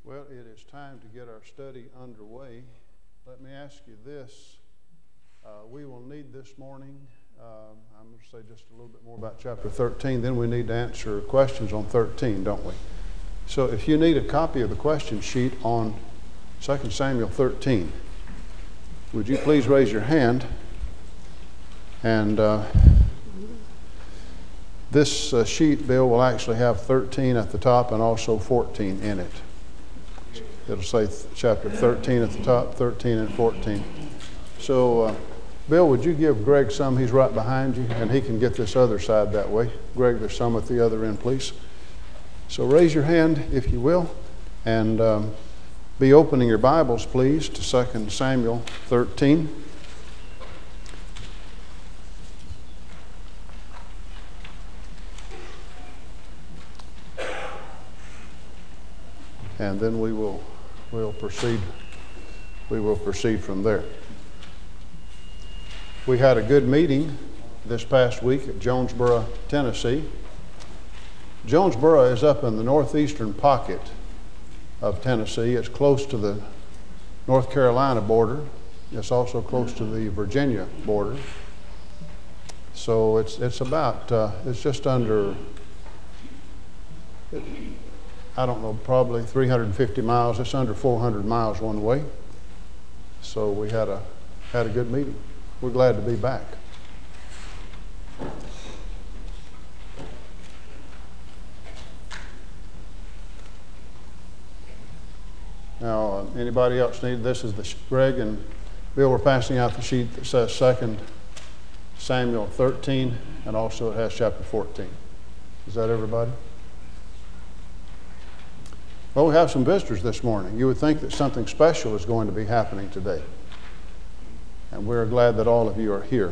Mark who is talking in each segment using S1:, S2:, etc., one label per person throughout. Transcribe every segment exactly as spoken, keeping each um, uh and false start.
S1: Well, it is time to get our study underway. Let me ask you this. Uh, we will need this morning, uh, I'm going to say just a little bit more about chapter thirteen, then we need to answer questions on thirteen, don't we? So if you need a copy of the question sheet on Second Samuel thirteen, would you please raise your hand? And uh, this uh, sheet, Bill, will actually have thirteen at the top and also fourteen in it. It'll say th- chapter thirteen at the top, thirteen and fourteen. So, uh, Bill, would you give Greg some? He's right behind you, and he can get this other side that way. Greg, there's some at the other end, please. So raise your hand, if you will, and um, be opening your Bibles, please, to Second Samuel thirteen. And then we will we'll proceed we will proceed from there. We had a good meeting this past week at Jonesboro, Tennessee. Jonesboro is up in the northeastern pocket of Tennessee. It's close to the North Carolina border. It's also close to the Virginia border. So it's it's about uh, it's just under it, I don't know, probably three hundred fifty miles. It's under four hundred miles one way. So we had a had a good meeting. We're glad to be back. Now, uh, anybody else need this? Is the Greg and Bill were passing out the sheet that says Second Samuel thirteen, and also it has chapter fourteen. Is that everybody? Well, we have some visitors this morning. You would think that something special is going to be happening today. And we're glad that all of you are here.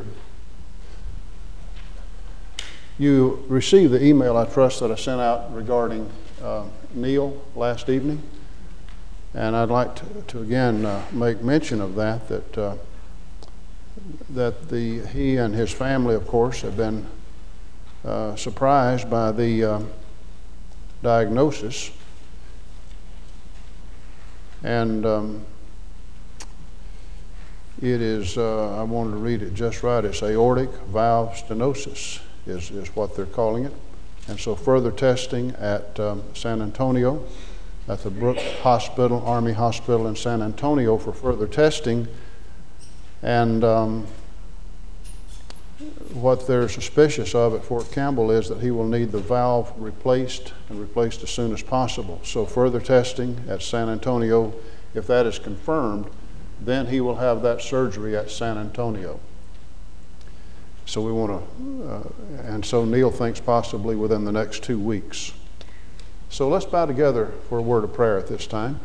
S1: You received the email, I trust, that I sent out regarding uh, Neil last evening. And I'd like to, to again uh, make mention of that, that, uh, that the, he and his family, of course, have been uh, surprised by the uh, diagnosis. And um, it is, uh, I wanted to read it just right, it's aortic valve stenosis is, is what they're calling it. And so further testing at um, San Antonio, at the Brooke Hospital, Army Hospital in San Antonio for further testing. And um, what they're suspicious of at Fort Campbell is that he will need the valve replaced and replaced as soon as possible. So further testing at San Antonio, if that is confirmed, then he will have that surgery at San Antonio. So we want to, uh, and so Neil thinks possibly within the next two weeks. So let's bow together for a word of prayer at this time.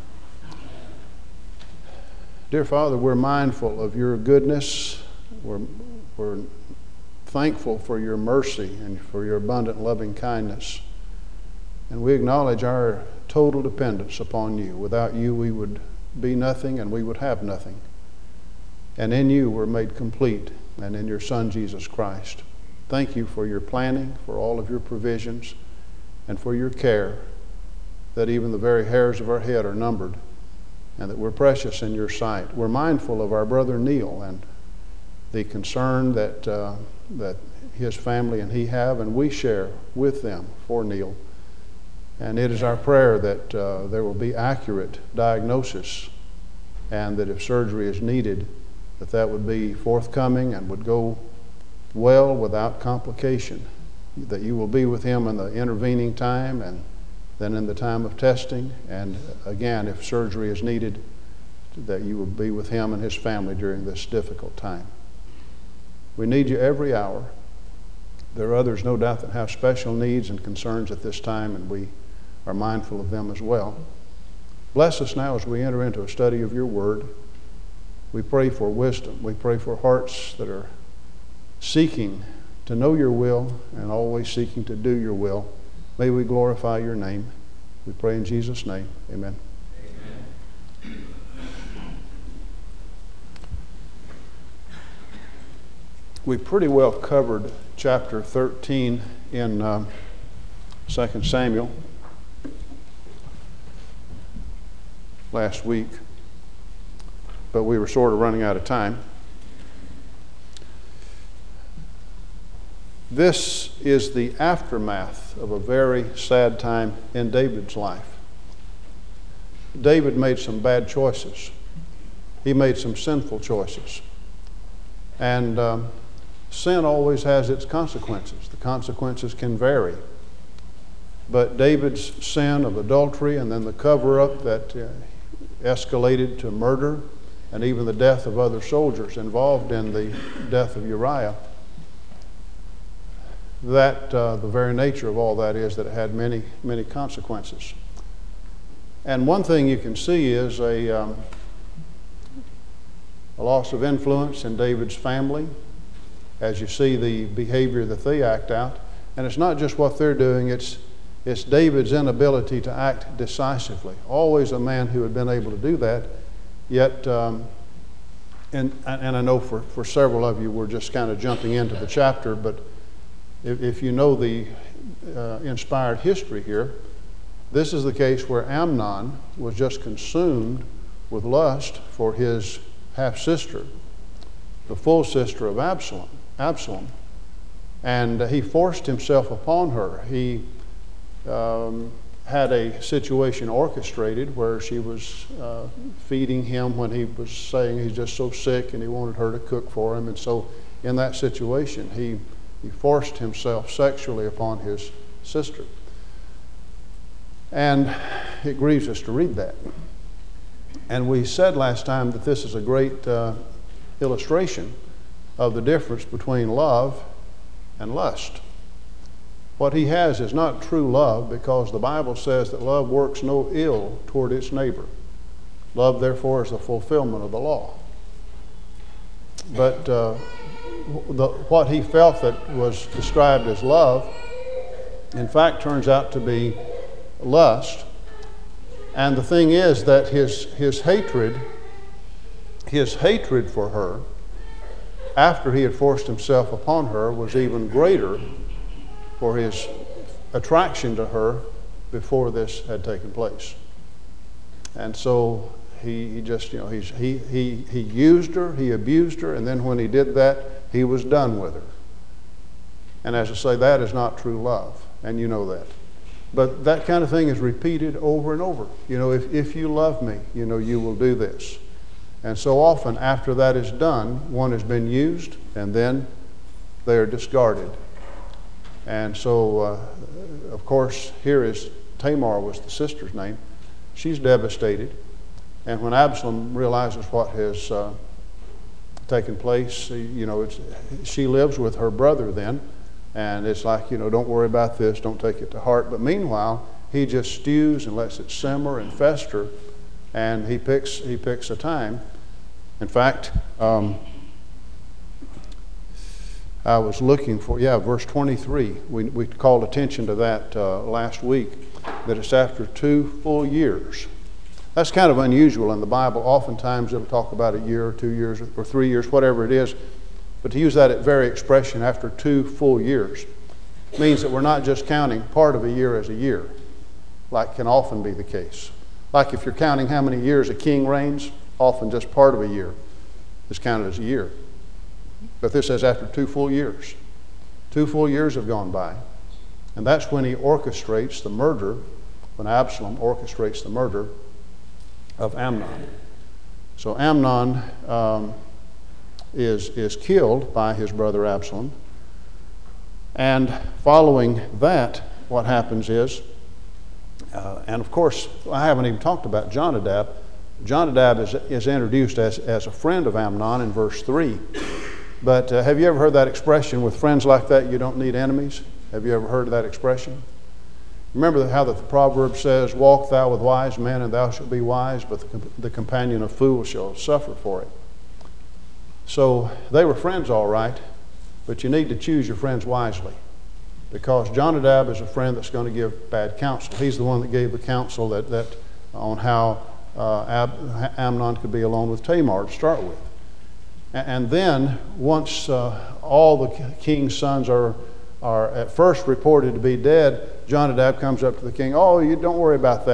S1: Dear Father, we're mindful of your goodness. We're, we're thankful for your mercy and for your abundant loving kindness. And we acknowledge our total dependence upon you. Without you, we would be nothing and we would have nothing. And in you, we're made complete, and in your Son, Jesus Christ. Thank you for your planning, for all of your provisions, and for your care, that even the very hairs of our head are numbered, and that we're precious in your sight. We're mindful of our brother Neil and the concern that uh, that his family and he have, and we share with them for Neil. And it is our prayer that uh, there will be accurate diagnosis, and that if surgery is needed, that that would be forthcoming and would go well without complication, that you will be with him in the intervening time and then in the time of testing, and again, if surgery is needed, that you will be with him and his family during this difficult time. We need you every hour. There are others, no doubt, that have special needs and concerns at this time, and we are mindful of them as well. Bless us now as we enter into a study of your word. We pray for wisdom. We pray for hearts that are seeking to know your will and always seeking to do your will. May we glorify your name. We pray in Jesus' name. Amen. Amen. We pretty well covered chapter thirteen in uh, Second Samuel. last week, but we were sort of running out of time. This is the aftermath of a very sad time in David's life. David made some bad choices. He made some sinful choices. And um, sin always has its consequences. The consequences can vary. But David's sin of adultery and then the cover-up that uh, escalated to murder and even the death of other soldiers involved in the death of Uriah, that uh, the very nature of all that is that it had many, many consequences. And one thing you can see is a, um, a loss of influence in David's family as you see the behavior that they act out. And it's not just what they're doing, it's, it's David's inability to act decisively. Always a man who had been able to do that, yet, um, and, and I know for, for several of you we're just kind of jumping into the chapter, but if, if you know the uh, inspired history here, this is the case where Amnon was just consumed with lust for his half-sister, the full sister of Absalom. Absalom. And he forced himself upon her. He um, had a situation orchestrated where she was uh, feeding him when he was saying he's just so sick and he wanted her to cook for him. And so in that situation, he, he forced himself sexually upon his sister. And it grieves us to read that. And we said last time that this is a great uh, illustration of the difference between love and lust. What he has is not true love, because the Bible says that love works no ill toward its neighbor. Love, therefore, is the fulfillment of the law. But uh, the, what he felt that was described as love, in fact, turns out to be lust. And the thing is that his, his hatred, his hatred for her, after he had forced himself upon her, was even greater for his attraction to her before this had taken place. And so he, he just, you know, he's, he, he, he used her, he abused her, and then when he did that, he was done with her. And as I say, that is not true love, and you know that. But that kind of thing is repeated over and over. You know, if, if you love me, you know, you will do this. And so often after that is done, one has been used and then they are discarded. And so, uh, of course, here is Tamar was the sister's name. She's devastated. And when Absalom realizes what has uh, taken place, you know, it's, she lives with her brother then. And it's like, you know, don't worry about this, don't take it to heart. But meanwhile, he just stews and lets it simmer and fester, and he picks he picks a time. In fact, um, I was looking for, yeah, verse twenty-three. We, we called attention to that uh, last week, that it's after two full years. That's kind of unusual in the Bible. Oftentimes it'll talk about a year or two years or three years, whatever it is. But to use that very expression, after two full years, means that we're not just counting part of a year as a year, like can often be the case. Like if you're counting how many years a king reigns, often just part of a year is counted as a year. But this says after two full years. Two full years have gone by. And that's when he orchestrates the murder, when Absalom orchestrates the murder of Amnon. So Amnon um, is, is killed by his brother Absalom. And following that, what happens is, uh, and of course, I haven't even talked about Jonadab. Jonadab is, is introduced as, as a friend of Amnon in verse three. But uh, have you ever heard that expression, with friends like that, you don't need enemies? Have you ever heard of that expression? Remember how the proverb says, walk thou with wise men and thou shalt be wise, but the, the companion of fools shall suffer for it. So they were friends all right, but you need to choose your friends wisely, because Jonadab is a friend that's going to give bad counsel. He's the one that gave the counsel that, that on how uh, Ab, Amnon could be alone with Tamar to start with. And then once uh, all the king's sons are, are at first reported to be dead, Jonadab comes up to the king, oh, you don't worry about that.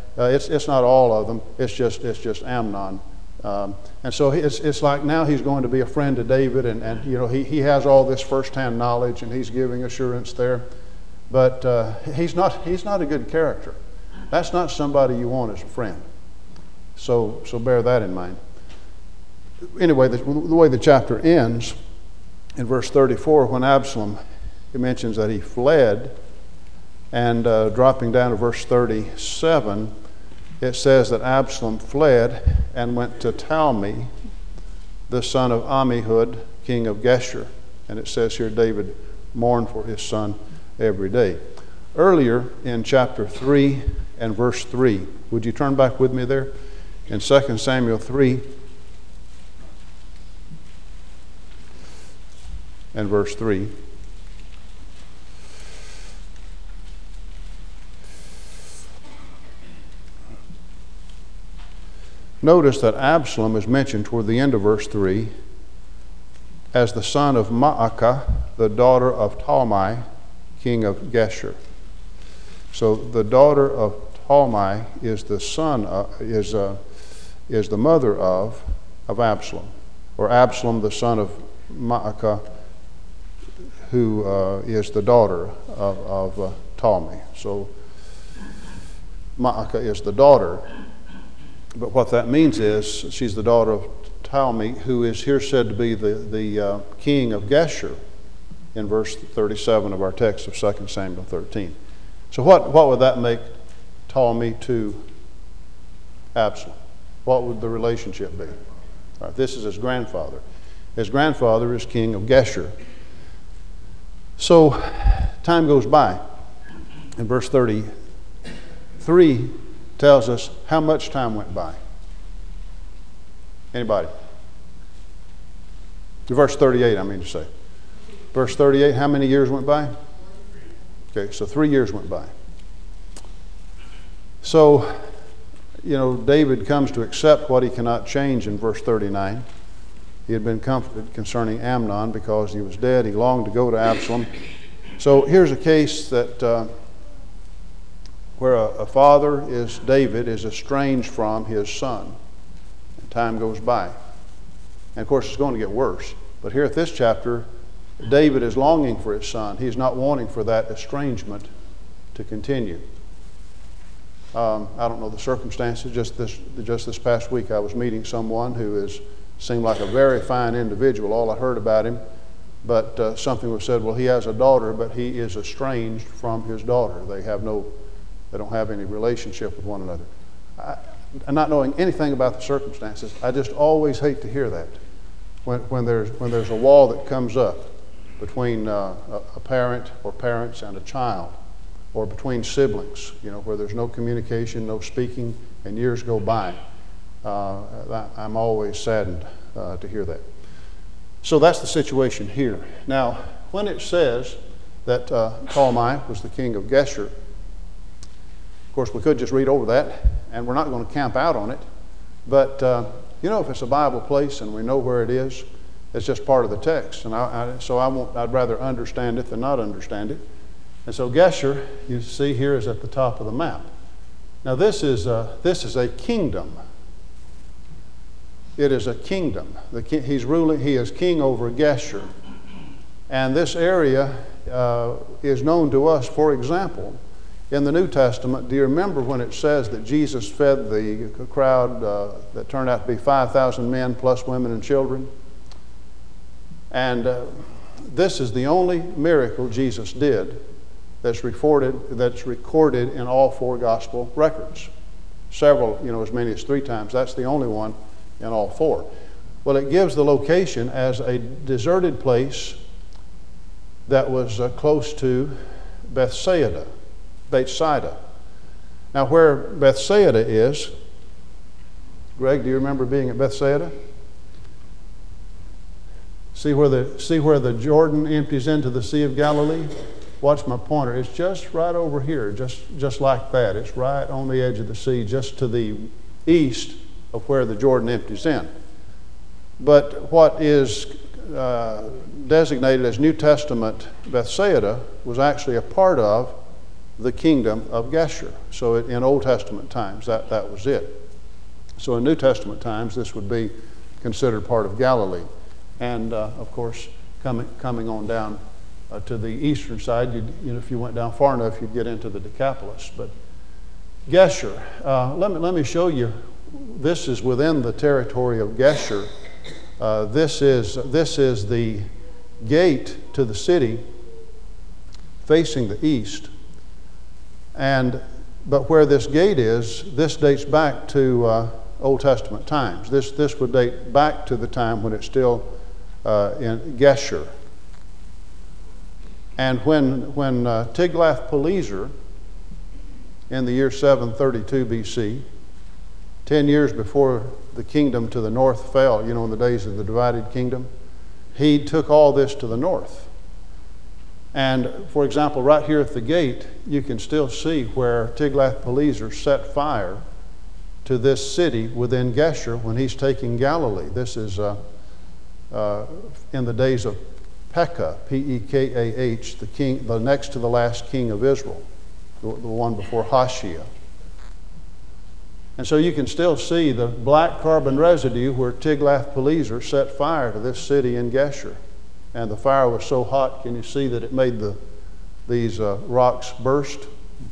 S1: Uh, it's, it's not all of them. It's just, it's just Amnon. Um, and so it's, it's like now he's going to be a friend to David, and, and you know, he, he has all this firsthand knowledge, and he's giving assurance there. But uh, he's not, he's not a good character. That's not somebody you want as a friend. So, so bear that in mind. Anyway, the, the way the chapter ends, in verse thirty-four, when Absalom, it mentions that he fled, and uh, dropping down to verse thirty-seven, it says that Absalom fled and went to Talmi, the son of Ammihud, king of Geshur. And it says here, David mourned for his son every day. Earlier in chapter three and verse three, would you turn back with me there? In Second Samuel three and verse three. Notice that Absalom is mentioned toward the end of verse three as the son of Maacah, the daughter of Talmai, king of Geshur. So the daughter of Talmai is the son of, is uh, is the mother of of Absalom, or Absalom the son of Maacah, who uh, is the daughter of, of uh, Talmai. So Maacah is the daughter. But what that means is she's the daughter of Talmai, who is here said to be the, the uh, king of Geshur in verse thirty-seven of our text of Second Samuel thirteen. So what, what would that make Talmai to Absalom? What would the relationship be? All right, this is his grandfather. His grandfather is king of Geshur. So time goes by. In verse thirty-three tells us how much time went by. Anybody? Verse thirty-eight, I mean to say. Verse thirty-eight, how many years went by? Okay, so three years went by. So, you know, David comes to accept what he cannot change in verse thirty-nine. He had been comforted concerning Amnon because he was dead. He longed to go to Absalom. So here's a case that uh, where a, a father is, David, is estranged from his son. And time goes by. And of course it's going to get worse. But here at this chapter, David is longing for his son. He's not wanting for that estrangement to continue. Um, I don't know the circumstances. Just this, just this past week I was meeting someone who is, seemed like a very fine individual. All I heard about him, but uh, something was said, well, he has a daughter, but he is estranged from his daughter. They have no They don't have any relationship with one another. I, and not knowing anything about the circumstances, I just always hate to hear that. When, when, there's, when there's a wall that comes up between uh, a, a parent or parents and a child, or between siblings, you know, where there's no communication, no speaking, and years go by, uh, I'm always saddened uh, to hear that. So that's the situation here. Now, when it says that uh, Talmai was the king of Geshur, of course, we could just read over that, and we're not going to camp out on it. But, uh, you know, if it's a Bible place and we know where it is, it's just part of the text. And I, I, so I won't, I'd rather understand it than not understand it. And so Geshur, you see here, is at the top of the map. Now, this is a, this is a kingdom. It is a kingdom. The, he's ruling, he is king over Geshur. And this area uh, is known to us, for example, in the New Testament. Do you remember when it says that Jesus fed the crowd uh, that turned out to be five thousand men plus women and children? And uh, this is the only miracle Jesus did that's recorded, that's recorded in all four gospel records. Several, you know, as many as three times. That's the only one in all four. Well, it gives the location as a deserted place that was uh, close to Bethsaida. Bethsaida. Now, where Bethsaida is, Greg, do you remember being at Bethsaida? See where the see where the Jordan empties into the Sea of Galilee? Watch my pointer. It's just right over here, just just like that. It's right on the edge of the sea, just to the east of where the Jordan empties in. But what is uh, designated as New Testament Bethsaida was actually a part of the kingdom of Geshur. So it, in Old Testament times, that, that was it. So in New Testament times, this would be considered part of Galilee. And, uh, of course, coming, coming on down uh, to the eastern side, you'd, you know, if you went down far enough, you'd get into the Decapolis. But Geshur, uh, let me, let me show you, this is within the territory of Geshur. Uh, this is, this is the gate to the city facing the east. And, but where this gate is, this dates back to uh, Old Testament times. This, this would date back to the time when it's still uh, in Geshur. And when, when uh, Tiglath-Pileser, in the year seven thirty-two B C, ten years before the kingdom to the north fell, you know, in the days of the divided kingdom, he took all this to the north. And, for example, right here at the gate, you can still see where Tiglath-Pileser set fire to this city within Geshur when he's taking Galilee. This is uh, uh, in the days of Pekah, P E K A H, the king, the next to the last king of Israel, the, the one before Hoshea. And so you can still see the black carbon residue where Tiglath-Pileser set fire to this city in Geshur. And the fire was so hot, can you see that it made the, these uh, rocks burst?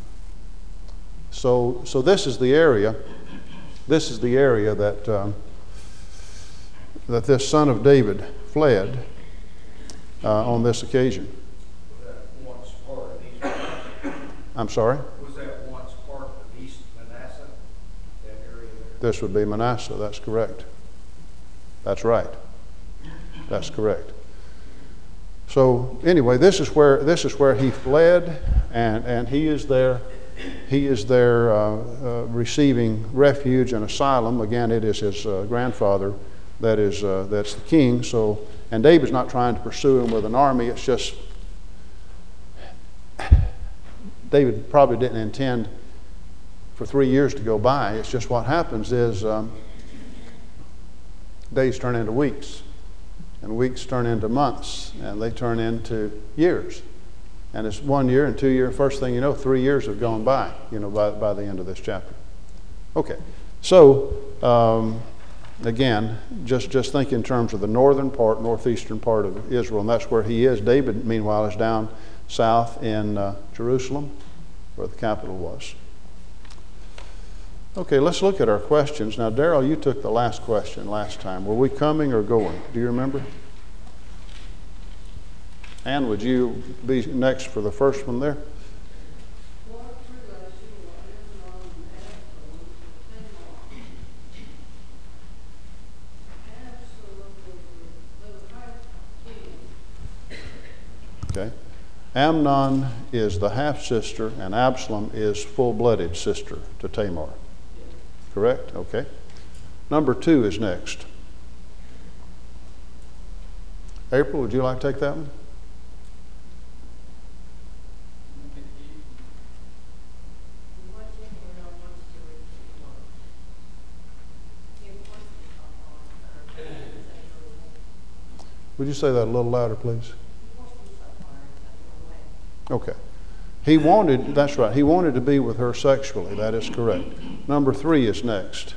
S1: So, so this is the area, this is the area that, um, that this son of David fled uh, on this occasion.
S2: Was that once part of East?
S1: I'm sorry?
S2: Was that once part of East Manasseh, that area there?
S1: This would be Manasseh, that's correct. That's right. That's correct. So anyway, this is where this is where he fled, and, and he is there. He is there uh, uh, receiving refuge and asylum. Again, it is his uh, grandfather that is uh, that's the king. So, and David's not trying to pursue him with an army. It's just David probably didn't intend for three years to go by. It's just what happens is um, days turn into weeks. And weeks turn into months, and they turn into years. And it's one year and two years. First thing you know, three years have gone by, you know, by, by the end of this chapter. Okay, so um, again, just, just think in terms of the northern part, northeastern part of Israel, and that's where he is. David, meanwhile, is down south in uh, Jerusalem, where the capital was. Okay, let's look at our questions. Now, Darrell, you took the last question last time. Were we coming or going? Do you remember? Ann, would you be next for the first one there? Okay. Amnon is the half-sister, and Absalom is full-blooded sister to Tamar. Correct? Okay. Number two is next. April, would you like to take that one? Would you say that a little louder, please? Okay. He wanted, that's right, he wanted to be with her sexually. That is correct. Number three is next.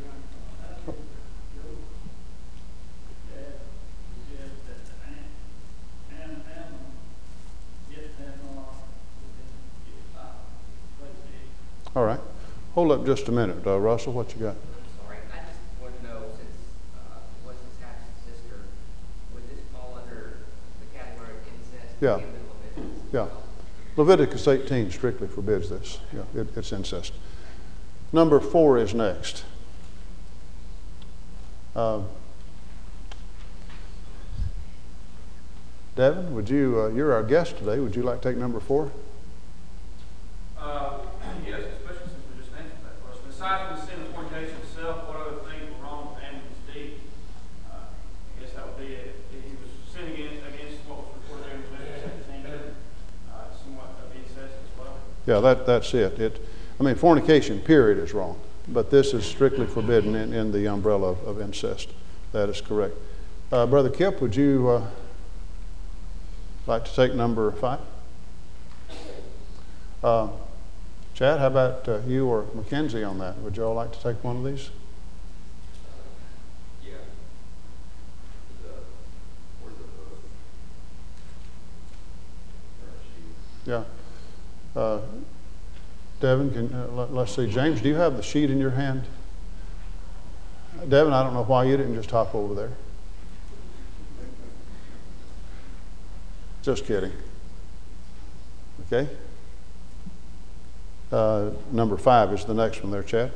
S1: All right. Hold up just a minute. Uh, Russell, what you got?
S3: Sorry, I just want to know, since uh, it was his half-sister, would this fall under the category of incest?
S1: Yeah.
S3: Given Leviticus?
S1: Yeah. Leviticus eighteen strictly forbids this. Yeah, it, it's incest. Number four is next. Uh, Devin, would you, uh, you're our guest today. Would you like to take number four?
S4: Uh, yes, especially since we just answered that question. Aside from the sin of fornication itself, what other things were wrong with Amnon's deed? Uh, I guess that would be it. He was sinning against, against what was reported there in Leviticus seventeen, uh, somewhat of incest as well.
S1: Yeah, that, that's it. It. I mean, fornication, period, is wrong. But this is strictly forbidden in, in the umbrella of, of incest. That is correct. Uh, Brother Kip, would you uh, like to take number five? Uh, Chad, how about uh, you or Mackenzie on that? Would you all like to take one of these?
S2: Yeah. The, where's the book? Or she-
S1: Yeah. Uh, Devin, can, uh, let, let's see. James, do you have the sheet in your hand? Devin, I don't know why you didn't just hop over there. Just kidding. Okay. Uh, number five is the next one there, Chad.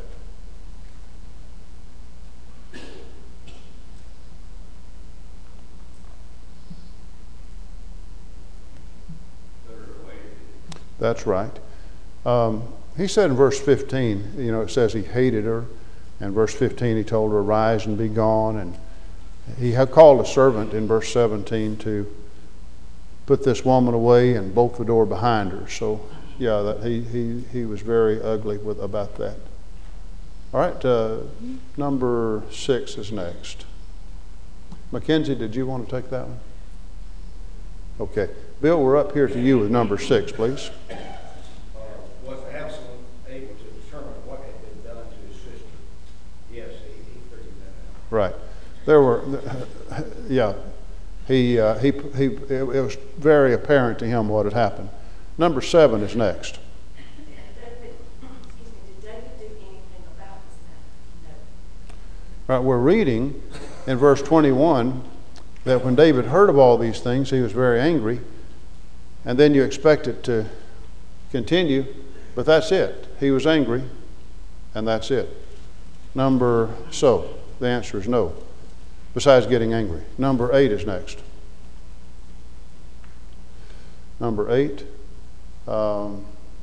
S1: That's right. Um, he said in verse fifteen, you know, it says he hated her. And verse fifteen, he told her, "Arise and be gone." And he had called a servant in verse seventeen to put this woman away and bolt the door behind her. So, yeah, that he he he was very ugly with about that. All right, uh, number six is next. Mackenzie, did you want to take that one? Okay, Bill, we're up here to you with number six, please.
S2: Uh, was Absalom able to determine what had been done to his sister? Yes, he, he figured that out.
S1: Right, there were, yeah. He, uh, he, he, it, it was very apparent to him what had happened. Number seven is next.
S5: Did David, excuse me, did David do anything about this matter? No.
S1: Right, we're reading in verse twenty-one that when David heard of all these things, he was very angry. And then you expect it to continue, but that's it. He was angry, and that's it. Number, so, the answer is no. Besides getting angry. Number eight is next. Number eight. Um,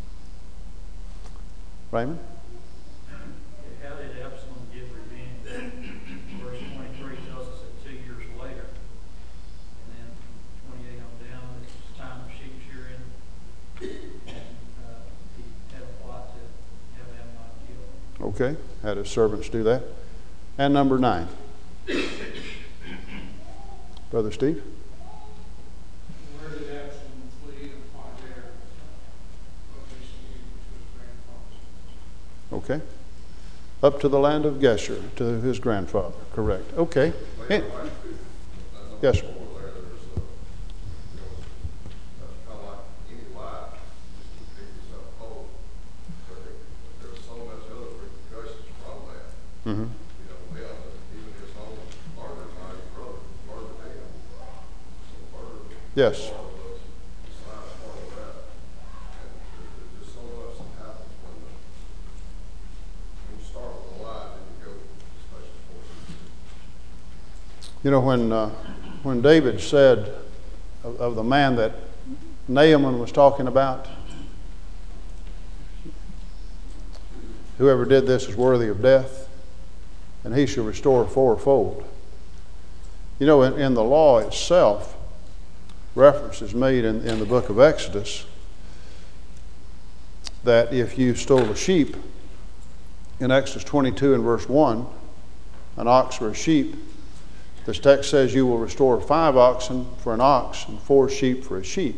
S1: Raymond?
S6: How did Absalom get revenge? Verse twenty-three tells us that two years later. And then from twenty-eight on down, it's time of sheep shearing. And uh, he had a plot to have Amnon killed.
S1: Okay, had his servants do that. And number nine. Brother Steve?
S7: Where did Absalom flee and why there? Location to his grandfather's.
S1: Okay. Up to the land of Geshur, to his grandfather. Correct. Okay. Eh, yes, sir. Mm-hmm. Yes. You know, when uh, when David said of, of the man that Naaman was talking about, whoever did this is worthy of death, and he shall restore fourfold. You know, in, in the law itself, reference is made in, in the book of Exodus that if you stole a sheep, in Exodus twenty-two and verse one, an ox or a sheep, this text says you will restore five oxen for an ox and four sheep for a sheep.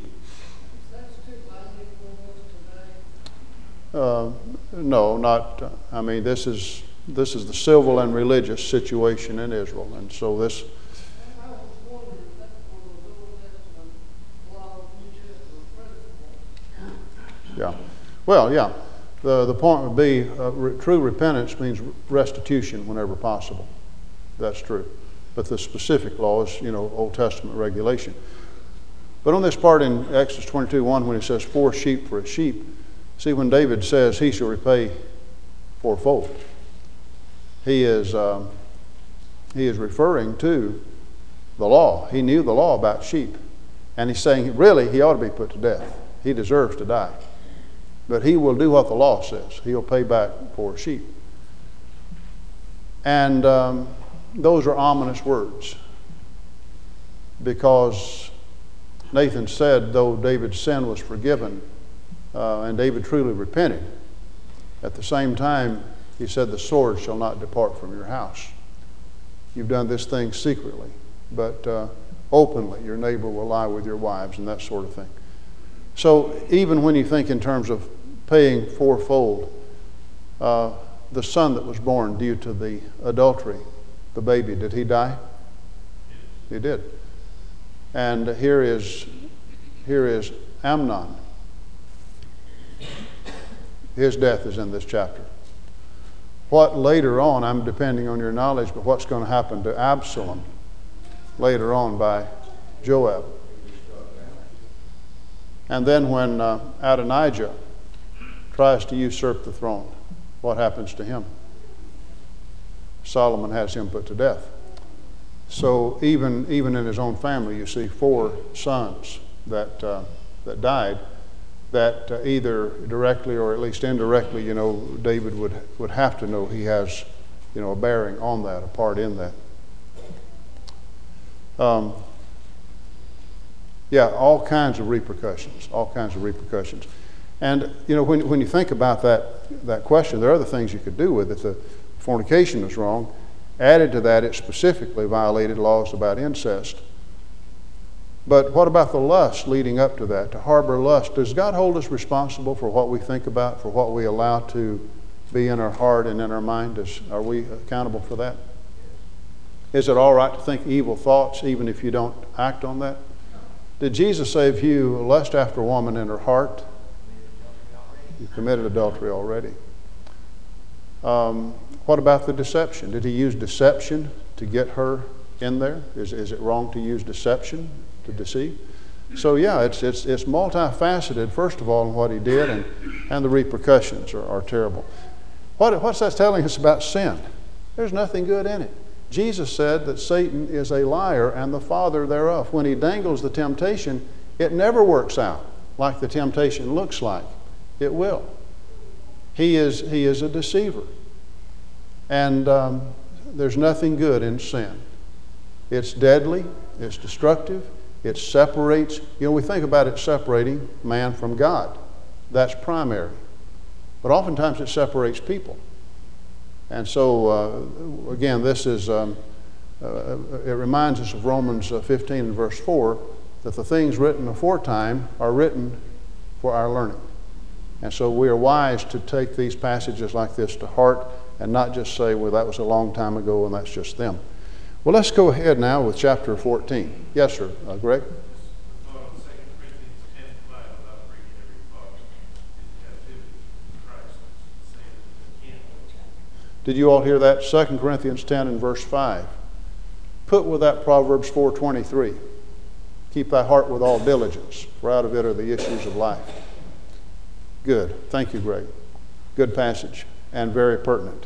S1: Uh, no, not. Uh, I mean, this is this is the civil and religious situation in Israel, and so this. Yeah. Well, yeah. The the point would be uh, re- true repentance means restitution whenever possible. That's true. But the specific law is, you know, Old Testament regulation. But on this part in Exodus twenty-two one, when it says four sheep for a sheep, see, when David says he shall repay fourfold, he is um, he is referring to the law. He knew the law about sheep, and he's saying really he ought to be put to death. He deserves to die, but he will do what the law says. He'll pay back for a sheep, and um, those are ominous words, because Nathan said, though David's sin was forgiven, uh, and David truly repented, at the same time, he said, the sword shall not depart from your house. You've done this thing secretly, but uh, openly your neighbor will lie with your wives and that sort of thing. So even when you think in terms of paying fourfold. Uh, the son that was born due to the adultery, the baby, did he die? He did. And here is, here is Amnon. His death is in this chapter. What later on, I'm depending on your knowledge, but what's going to happen to Absalom later on by Joab? And then when uh, Adonijah tries to usurp the throne, what happens to him? Solomon has him put to death. So even, even in his own family, you see four sons that, uh, that died, that uh, either directly or at least indirectly, you know, David would, would have to know he has, you know, a bearing on that, a part in that. Um, yeah, all kinds of repercussions, all kinds of repercussions. And, you know, when, when you think about that, that question, there are other things you could do with it. The fornication is wrong. Added to that, it specifically violated laws about incest. But what about the lust leading up to that, to harbor lust? Does God hold us responsible for what we think about, for what we allow to be in our heart and in our mind? Is, are we accountable for that? Is it all right to think evil thoughts even if you don't act on that? Did Jesus say if you lust after a woman in her heart, you committed adultery already? Um, what about the deception? Did he use deception to get her in there? Is, is it wrong to use deception to deceive? So yeah, it's, it's, it's multifaceted, first of all, in what he did, and, and the repercussions are, are terrible. What, what's that telling us about sin? There's nothing good in it. Jesus said that Satan is a liar and the father thereof. When he dangles the temptation, it never works out like the temptation looks like. It will. He is, he is a deceiver. And um, there's nothing good in sin. It's deadly, it's destructive, it separates. You know, we think about it separating man from God. That's primary. But oftentimes it separates people. And so, uh, again, this is, um, uh, it reminds us of Romans fifteen and verse four, that the things written aforetime are written for our learning. And so we are wise to take these passages like this to heart and not just say, well, that was a long time ago and that's just them. Well, let's go ahead now with chapter fourteen. Yes, sir. Uh, Greg? Did you all hear that? Second Corinthians ten and verse five. Put with that Proverbs four twenty-three. Keep thy heart with all diligence, for out of it are the issues of life. Good. Thank you, Greg. Good passage and very pertinent.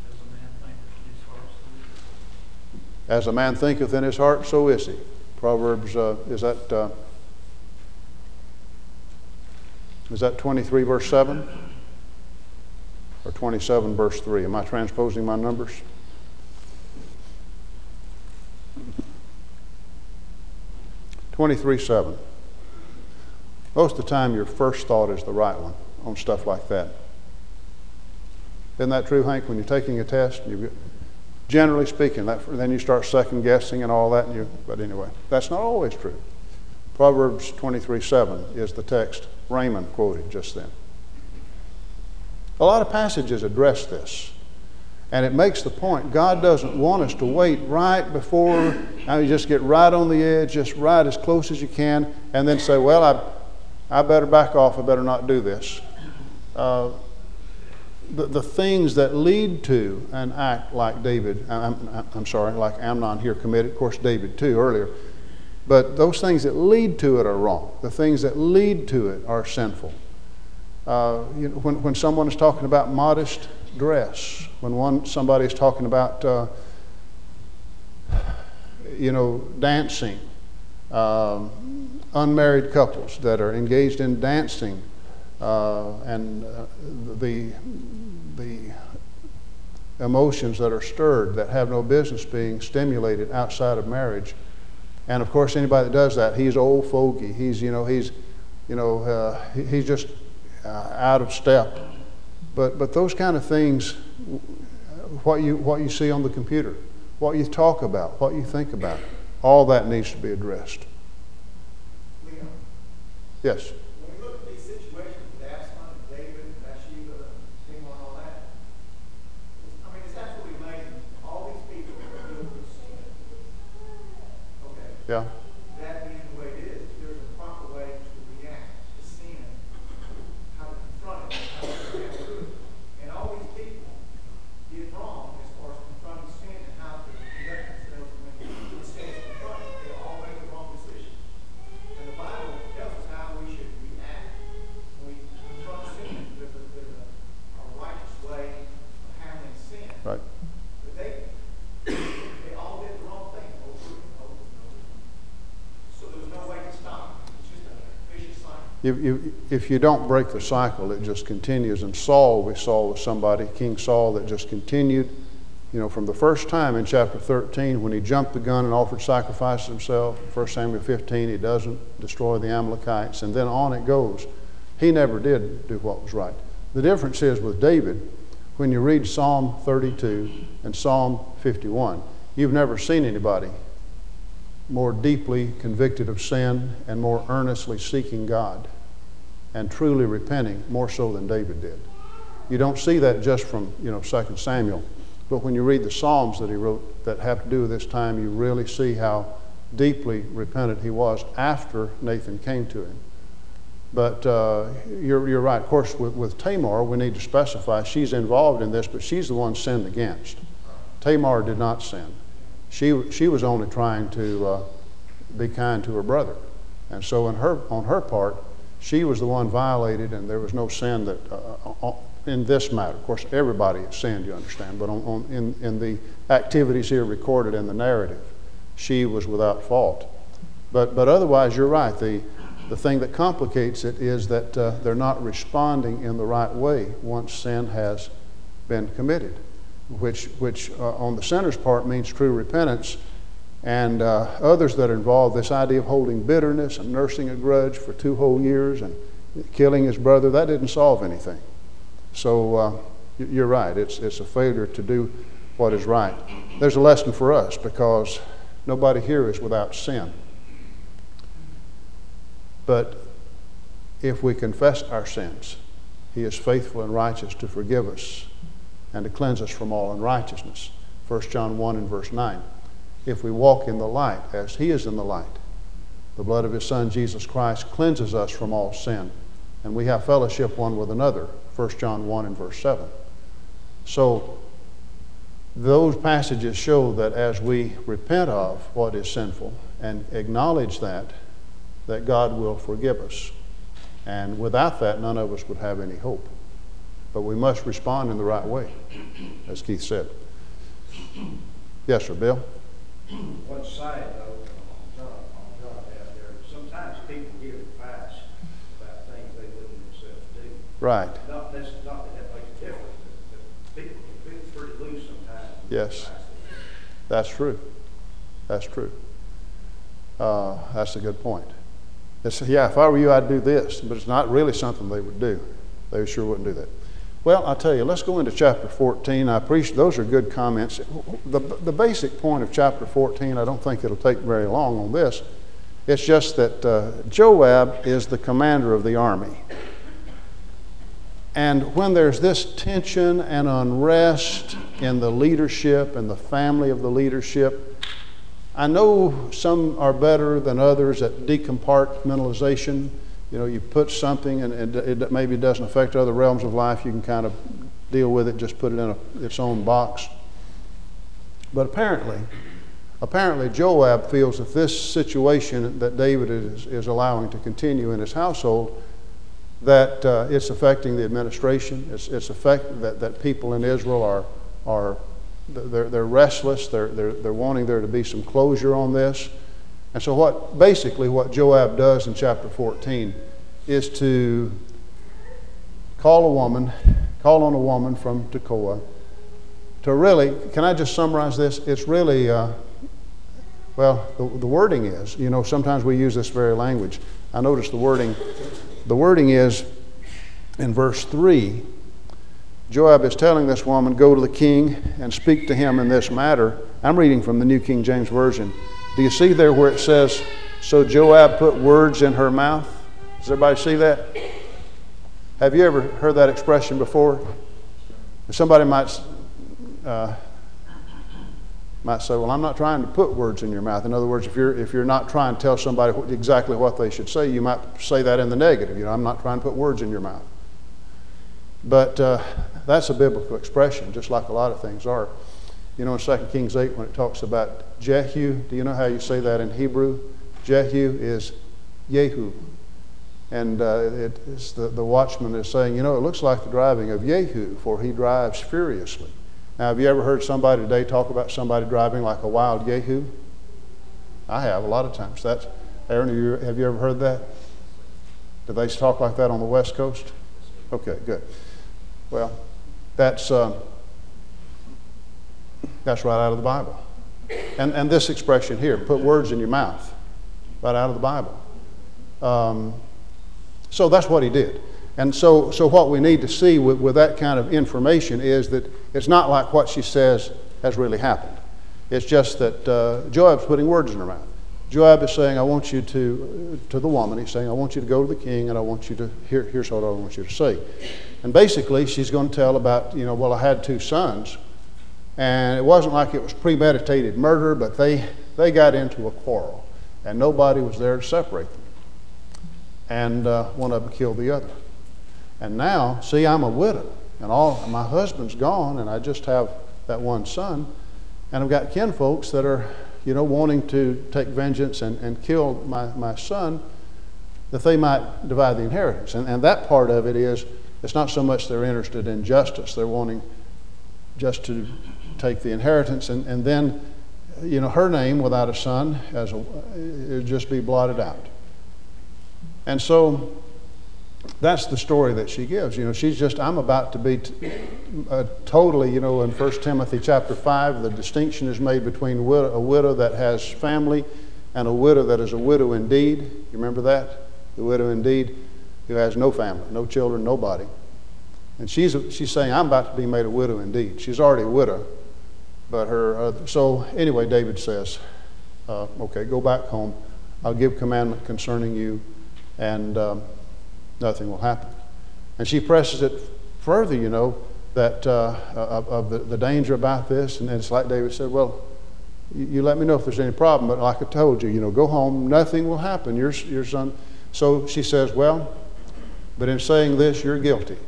S1: As a man thinketh in his heart, so is he. Proverbs, uh, is that uh, is that twenty-three verse seven? Or twenty-seven verse three. Am I transposing my numbers? twenty-three seven. Most of the time your first thought is the right one on stuff like that. Isn't that true, Hank? When you're taking a test, you, generally speaking, that, then you start second guessing and all that. And you, but anyway, that's not always true. Proverbs twenty-three seven is the text Raymond quoted just then. A lot of passages address this. And it makes the point, God doesn't want us to wait right before, now you just get right on the edge, just right as close as you can, and then say, well, I, I better back off, I better not do this. Uh, the, the things that lead to an act like David, I'm, I'm sorry, like Amnon here committed, of course David too earlier, but those things that lead to it are wrong. The things that lead to it are sinful. Uh, you know, when, when someone is talking about modest dress, when one somebody is talking about, uh, you know, dancing, um, unmarried couples that are engaged in dancing, uh, and uh, the the emotions that are stirred that have no business being stimulated outside of marriage, and of course anybody that does that, he's old fogey. He's you know he's you know uh, he, he's just Uh, out of step. But but those kind of things, what you what you see on the computer, what you talk about, what you think about, all that needs to be addressed.
S2: Leon,
S1: Yes.
S2: when we look at these situations with Absalom and David,
S1: Yeah.
S7: That being the way it is, there's a proper way to react to sin, how to confront it, how to react to it. And all these people did wrong as far as confronting sin and how to conduct themselves when when sin is confronted. They all made the wrong decision. And the Bible tells us how we should react when we confront sin. There's a, there's a, a righteous way of handling sin.
S1: Right.
S7: But they, they all did the wrong thing over and over and over. So there's no way to stop. It's just a vicious cycle.
S1: If, if, if you don't break the cycle, it just continues. And Saul, we saw with somebody, King Saul, that just continued, you know, from the first time in chapter thirteen when he jumped the gun and offered sacrifice himself. First Samuel fifteen, he doesn't destroy the Amalekites. And then on it goes. He never did do what was right. The difference is with David, when you read Psalm thirty-two and Psalm fifty-one, you've never seen anybody more deeply convicted of sin and more earnestly seeking God and truly repenting, more so than David did. You don't see that just from, you know, Second Samuel, but when you read the Psalms that he wrote that have to do with this time, you really see how deeply repentant he was after Nathan came to him. But uh, you're, you're right. Of course, with, with Tamar, we need to specify she's involved in this, but she's the one sinned against. Tamar did not sin. She, she was only trying to uh, be kind to her brother. And so in her, on her part, she was the one violated, and there was no sin that, uh, in this matter. Of course, everybody has sinned, you understand, but on, on, in, in the activities here recorded in the narrative, she was without fault. But, but otherwise, you're right. The, the thing that complicates it is that uh, they're not responding in the right way once sin has been committed, which, which uh, on the sinner's part means true repentance. And uh, others that are involved, this idea of holding bitterness and nursing a grudge for two whole years and killing his brother, that didn't solve anything. So uh, you're right. It's, it's a failure to do what is right. There's a lesson for us because nobody here is without sin. But if we confess our sins, he is faithful and righteous to forgive us and to cleanse us from all unrighteousness. First John one and verse nine. If we walk in the light as he is in the light, the blood of his Son, Jesus Christ, cleanses us from all sin. And we have fellowship one with another. First John one and verse seven. So those passages show that as we repent of what is sinful and acknowledge that, that God will forgive us. And without that, none of us would have any hope. But we must respond in the right way, as Keith said. Yes, sir, Bill?
S2: One side note on John, on John out there, sometimes people give advice about things they wouldn't themselves do.
S1: Right.
S2: Not, that's, not that that makes a difference, but, but people can be pretty loose sometimes. with
S1: Yes.
S2: advice they give.
S1: That's true. That's true. Uh, that's a good point. It's, yeah, if I were you, I'd do this, but it's not really something they would do. They sure wouldn't do that. Well, I'll tell you, let's go into chapter fourteen. I appreciate, those are good comments. The, the basic point of chapter fourteen, I don't think it'll take very long on this. It's just that uh, Joab is the commander of the army. And when there's this tension and unrest in the leadership and the family of the leadership, I know some are better than others at decompartmentalization. You know, you put something and it, it maybe doesn't affect other realms of life. You can kind of deal with it, just put it in a, its own box. But apparently, apparently Joab feels that this situation that David is, is allowing to continue in his household, that uh, it's affecting the administration. It's, it's affecting that, that people in Israel are, are they're, they're restless. They're, they're, they're wanting there to be some closure on this. And so what basically what Joab does in chapter fourteen is to call a woman, call on a woman from Tekoa to really, can I just summarize this? It's really, uh, well, the, the wording is, you know, sometimes we use this very language. I noticed the wording, the wording is in verse three, Joab is telling this woman, go to the king and speak to him in this matter. I'm reading from the New King James Version. Do you see there where it says, so Joab put words in her mouth? Does everybody see that? Have you ever heard that expression before? Somebody might uh, might say, well, I'm not trying to put words in your mouth. In other words, if you're, if you're not trying to tell somebody what, exactly what they should say, you might say that in the negative. You know, I'm not trying to put words in your mouth. But uh, that's a biblical expression, just like a lot of things are. You know, in Second Kings eight, when it talks about Jehu, do you know how you say that in Hebrew? Jehu is Yehu. And uh, it is the, the watchman is saying, you know, it looks like the driving of Jehu, for he drives furiously. Now, have you ever heard somebody today talk about somebody driving like a wild Jehu? I have, a lot of times. That's, Aaron, have you, have you ever heard that? Do they talk like that on the West Coast? Okay, good. Well, that's, uh, that's right out of the Bible. And, and this expression here, put words in your mouth, right out of the Bible. Um, so that's what he did. And so, so what we need to see with, with that kind of information is that it's not like what she says has really happened. It's just that uh, Joab's putting words in her mouth. Joab is saying, I want you to, to the woman, he's saying, I want you to go to the king and I want you to, here, here's what I want you to say. And basically she's going to tell about, you know, well, I had two sons. And it wasn't like it was premeditated murder, but they, they got into a quarrel. And nobody was there to separate them. And uh, one of them killed the other. And now, see, I'm a widow. And all my husband's gone, and I just have that one son. And I've got kinfolks that are, you know, wanting to take vengeance and, and kill my, my son, that they might divide the inheritance. And, and that part of it is, it's not so much they're interested in justice. They're wanting just to take the inheritance, and, and then, you know, her name without a son as a, it would just be blotted out. And so that's the story that she gives. You know, she's just, I'm about to be t- uh, totally, you know, in First Timothy chapter five, the distinction is made between widow, a widow that has family and a widow that is a widow indeed. You remember that? The widow indeed, who has no family, no children, nobody. And she's, she's saying, I'm about to be made a widow indeed. She's already a widow. But her, uh, so anyway, David says, uh, okay, go back home. I'll give commandment concerning you, and um, nothing will happen. And she presses it further, you know, that uh, of, of the, the danger about this. And it's like David said, well, you, you let me know if there's any problem. But like I told you, you know, go home. Nothing will happen. Your, your son. So she says, well, but in saying this, you're guilty.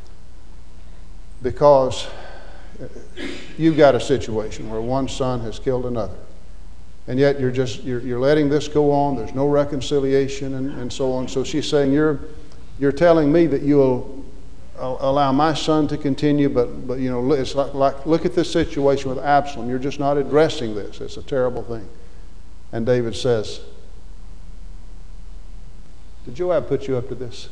S1: Because you've got a situation where one son has killed another. And yet you're just, you're, you're letting this go on. There's no reconciliation and, and so on. So she's saying, you're, you're telling me that you'll allow my son to continue, but, but you know, it's like, like, look at this situation with Absalom. You're just not addressing this. It's a terrible thing. And David says, did Joab put you up to this?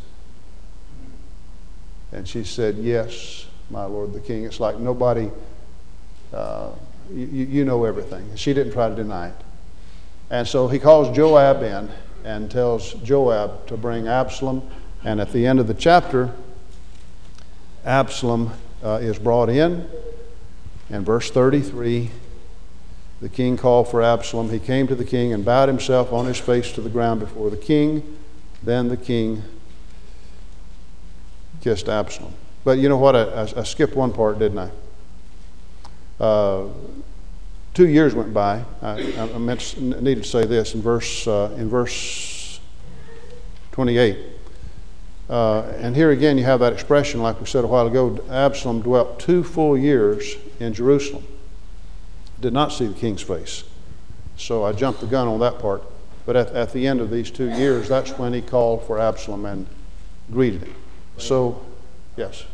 S1: And she said, yes, my lord the king. It's like nobody, uh, you, you know everything. She didn't try to deny it. And so he calls Joab in and tells Joab to bring Absalom. And at the end of the chapter, Absalom uh, is brought in. And verse thirty-three, the king called for Absalom. He came to the king and bowed himself on his face to the ground before the king. Then the king kissed Absalom. But you know what? I, I, I skipped one part, didn't I? Uh, two years went by. I, I meant, needed to say this in verse uh, in verse twenty-eight. Uh, and here again, you have that expression, like we said a while ago. Absalom dwelt two full years in Jerusalem. Did not see the king's face. So I jumped the gun on that part. But at, at the end of these two years, that's when he called for Absalom and greeted him. So, yes.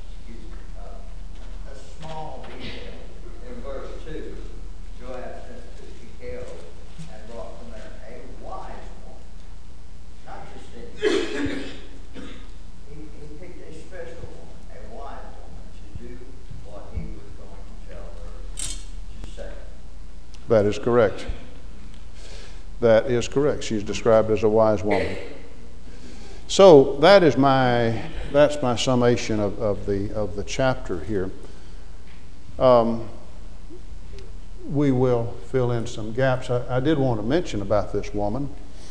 S8: A small detail. In verse two, Joab sent to Shechem and brought from there a wise woman. Not just any. he, he picked a special woman, a wise woman, to do what he was going to tell her to say.
S1: That is correct. That is correct. She's described as a wise woman. So that is my that's my summation of, of the of the chapter here. Um, we will fill in some gaps. I, I did want to mention about this woman.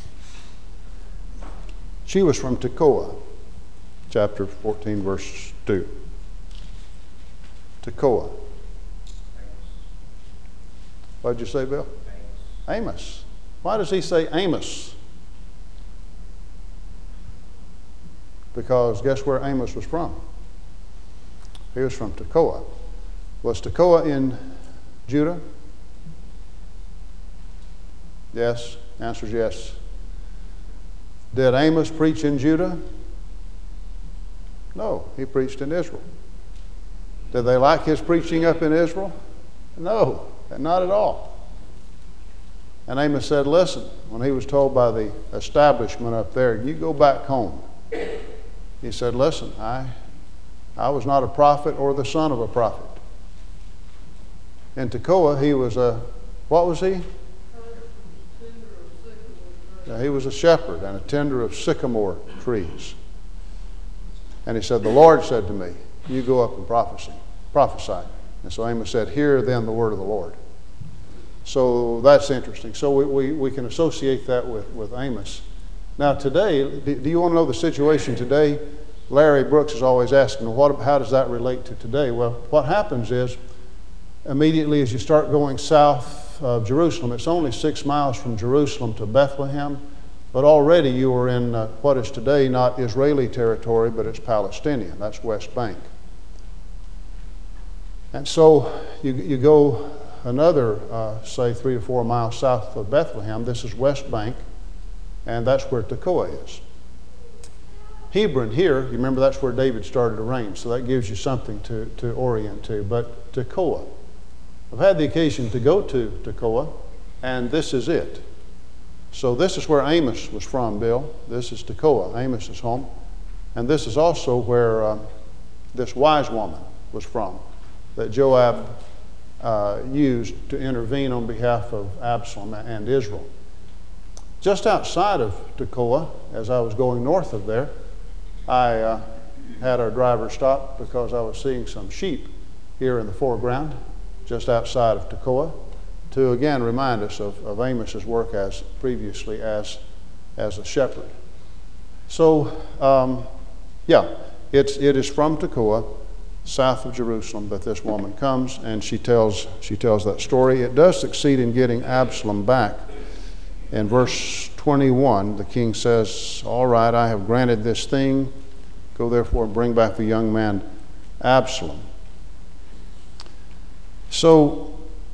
S1: She was from Tekoa, chapter fourteen, verse two. Tekoa. What did you say, Bill? Amos. Amos. Why does he say Amos? Because guess where Amos was from? He was from Tekoa. Was Tekoa in Judah? Yes. Answer is yes. Did Amos preach in Judah? No, he preached in Israel. Did they like his preaching up in Israel? No, not at all. And Amos said, listen, when he was told by the establishment up there, you go back home. He said, listen, I, I was not a prophet or the son of a prophet. In Tekoa, he was a, what was he? Yeah, he was a shepherd and a tender of sycamore trees. And he said, the Lord said to me, you go up and prophesy. prophesy. And so Amos said, hear then the word of the Lord. So that's interesting. So we, we, we can associate that with, with Amos. Now today, do, do you want to know the situation today? Larry Brooks is always asking, well, what, how does that relate to today? Well, what happens is, immediately as you start going south of Jerusalem, it's only six miles from Jerusalem to Bethlehem, but already you are in uh, what is today not Israeli territory, but it's Palestinian. That's West Bank. And so you, you go another, uh, say, three or four miles south of Bethlehem. This is West Bank, and that's where Tekoa is. Hebron here, you remember that's where David started to reign, so that gives you something to, to orient to. But Tekoa, I've had the occasion to go to Tekoa, and this is it. So this is where Amos was from, Bill. This is Tekoa, Amos's home. And this is also where uh, this wise woman was from, that Joab uh, used to intervene on behalf of Absalom and Israel. Just outside of Tekoa, as I was going north of there, I uh, had our driver stop because I was seeing some sheep here in the foreground, just outside of Tekoa, to again remind us of, of Amos's work as previously as, as a shepherd. So, um, yeah, it's, it is from Tekoa, south of Jerusalem, that this woman comes, and she tells, she tells that story. It does succeed in getting Absalom back. In verse twenty-one, the king says, all right, I have granted this thing. Go therefore and bring back the young man Absalom. So,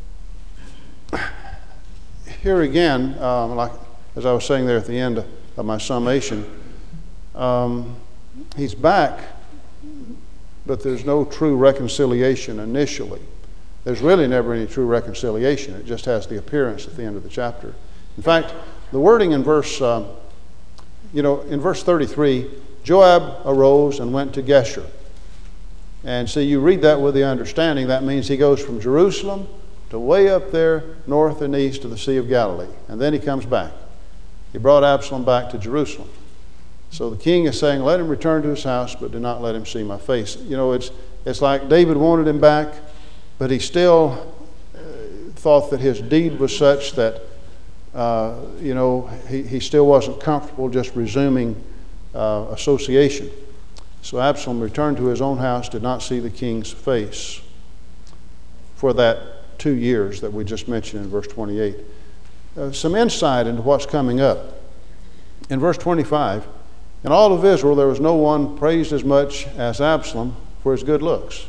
S1: here again, um, like as I was saying there at the end of my summation, um, he's back, but there's no true reconciliation initially. There's really never any true reconciliation. It just has the appearance at the end of the chapter. In fact, the wording in verse, uh, you know, in verse thirty-three, Joab arose and went to Geshur. And so you read that with the understanding that means he goes from Jerusalem to way up there north and east to the Sea of Galilee. And then he comes back. He brought Absalom back to Jerusalem. So the king is saying, let him return to his house, but do not let him see my face. You know, it's, it's like David wanted him back, but he still uh, thought that his deed was such that, uh, you know, he, he still wasn't comfortable just resuming uh, association. So Absalom returned to his own house, did not see the king's face for that two years that we just mentioned in verse twenty-eight. Uh, some insight into what's coming up. In verse twenty-five, in all of Israel there was no one praised as much as Absalom for his good looks.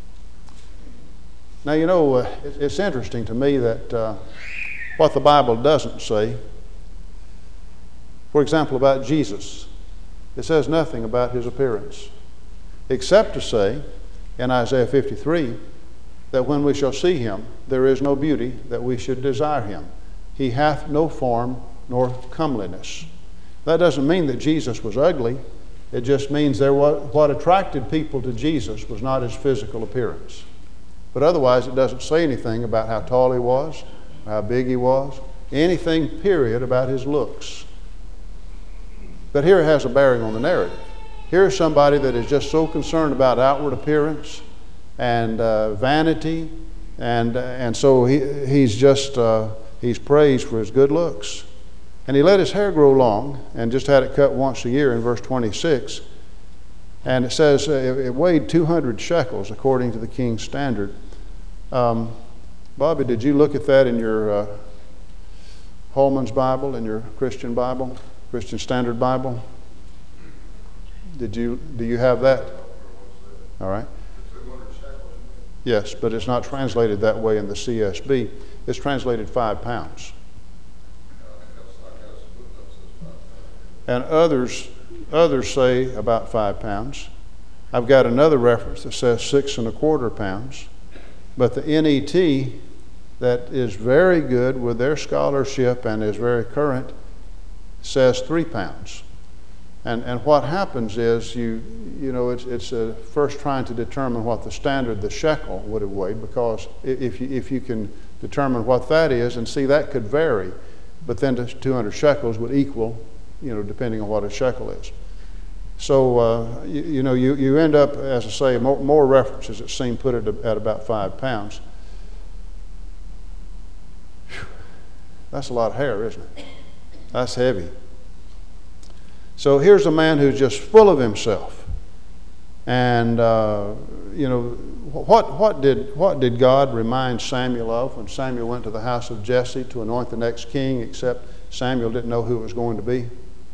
S1: Now, you know, uh, it's interesting to me that uh, what the Bible doesn't say, for example, about Jesus, it says nothing about his appearance, except to say in Isaiah fifty-three that when we shall see him, there is no beauty that we should desire him. He hath no form nor comeliness. That doesn't mean that Jesus was ugly. It just means there was, what attracted people to Jesus was not his physical appearance. But otherwise, it doesn't say anything about how tall he was, how big he was, anything, period, about his looks. But here it has a bearing on the narrative. Here's somebody that is just so concerned about outward appearance and uh, vanity, and, uh, and so he, he's just, uh, he's praised for his good looks. And he let his hair grow long and just had it cut once a year in verse twenty-six. And it says uh, it, it weighed two hundred shekels according to the king's standard. Um, Bobby, did you look at that in your uh, Holman's Bible, in your Christian Bible, Christian Standard Bible? Did you, do you have that? All right. Yes, but it's not translated that way in the C S B. It's translated five pounds. And others, others say about five pounds. I've got another reference that says six and a quarter pounds. But the N E T, that is very good with their scholarship and is very current, says three pounds. And and what happens is you you know it's it's uh, first trying to determine what the standard, the shekel, would have weighed, because if you if you can determine what that is, and see that could vary, but then two hundred shekels would equal, you know, depending on what a shekel is. So uh, you, you know you you end up, as I say, more, more references that seem put it at about five pounds. Whew. That's a lot of hair, isn't it? That's heavy. So here's a man who's just full of himself. And, uh, you know, what, what, did, what did God remind Samuel of when Samuel went to the house of Jesse to anoint the next king, except Samuel didn't know who it was going to be?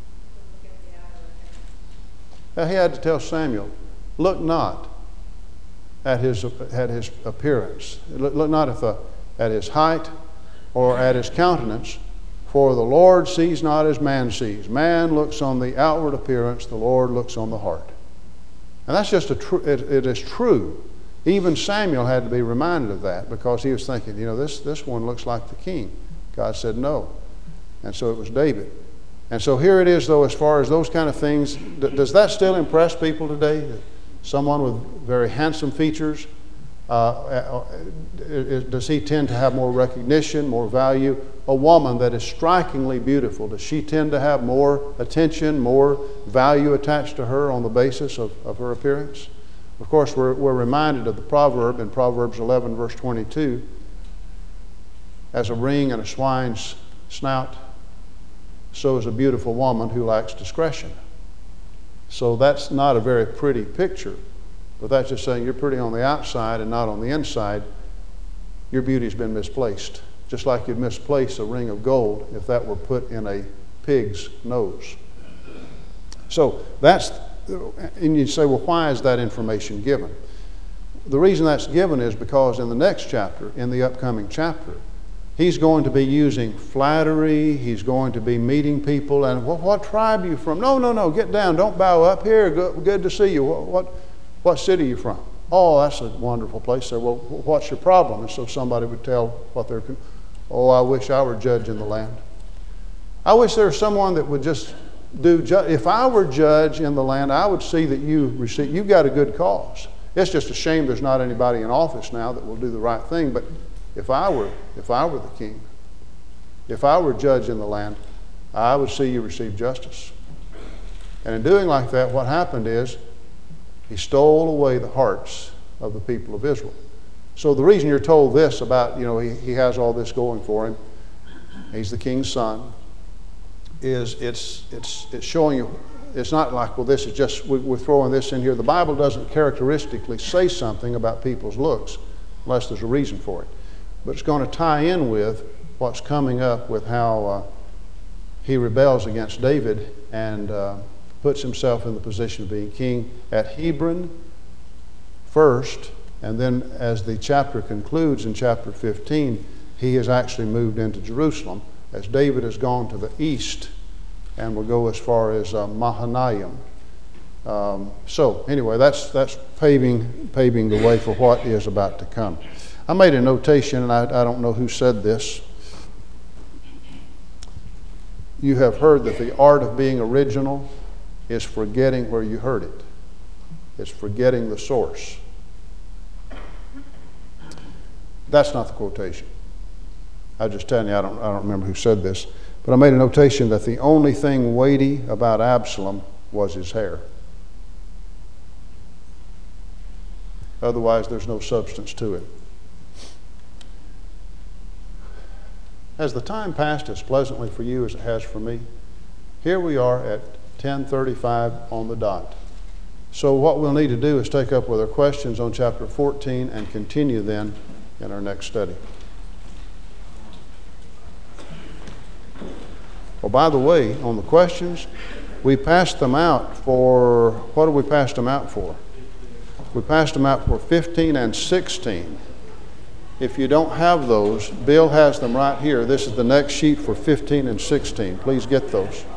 S1: Well, he had to tell Samuel, look not at his, at his appearance. Look, look not at, the, at his height or at his countenance. For the Lord sees not as man sees. Man looks on the outward appearance, the Lord looks on the heart. And that's just a true, it, it is true. Even Samuel had to be reminded of that, because he was thinking, you know, this, this one looks like the king. God said no. And so it was David. And so here it is, though, as far as those kind of things, does that still impress people today? Someone with very handsome features, uh, does he tend to have more recognition, more value? A woman that is strikingly beautiful, does she tend to have more attention, more value attached to her on the basis of, of her appearance? Of course, we're, we're reminded of the proverb in Proverbs eleven, verse twenty-two, as a ring in a swine's snout, so is a beautiful woman who lacks discretion. So that's not a very pretty picture, but that's just saying you're pretty on the outside and not on the inside. Your beauty's been misplaced. Just like you'd misplace a ring of gold if that were put in a pig's nose. So that's, and you say, well, why is that information given? The reason that's given is because in the next chapter, in the upcoming chapter, he's going to be using flattery. He's going to be meeting people. And what, what tribe are you from? No, no, no, get down. Don't bow up. Here, good, good to see you. What, what, what city are you from? Oh, that's a wonderful place. So, well, what's your problem? And so somebody would tell what they're, oh, I wish I were judge in the land. I wish there was someone that would just do, ju- if I were judge in the land, I would see that you receive, you've got a good cause. It's just a shame there's not anybody in office now that will do the right thing. But if I were, if I were the king, if I were judge in the land, I would see you receive justice. And in doing like that, what happened is he stole away the hearts of the people of Israel. So the reason you're told this about, you know, he, he has all this going for him, he's the king's son, is it's it's it's showing you, it's not like, well, this is just, we, we're throwing this in here. The Bible doesn't characteristically say something about people's looks unless there's a reason for it. But it's going to tie in with what's coming up with how uh, he rebels against David and uh, puts himself in the position of being king at Hebron first, and then as the chapter concludes in chapter fifteen, he has actually moved into Jerusalem, as David has gone to the east and will go as far as uh, Mahanaim. Um, so anyway, that's that's paving paving the way for what is about to come. I made a notation, and I, I don't know who said this. You have heard that the art of being original is forgetting where you heard it. It's forgetting the source. That's not the quotation. I just telling you, I don't, I don't remember who said this, but I made a notation that the only thing weighty about Absalom was his hair. Otherwise, there's no substance to it. Has the time passed as pleasantly for you as it has for me? Here we are at ten thirty-five on the dot. So what we'll need to do is take up with our questions on chapter fourteen and continue then in our next study. Oh, by the way, on the questions, we passed them out for, what did we pass them out for? We passed them out for fifteen and sixteen. If you don't have those, Bill has them right here. This is the next sheet for fifteen and sixteen. Please get those.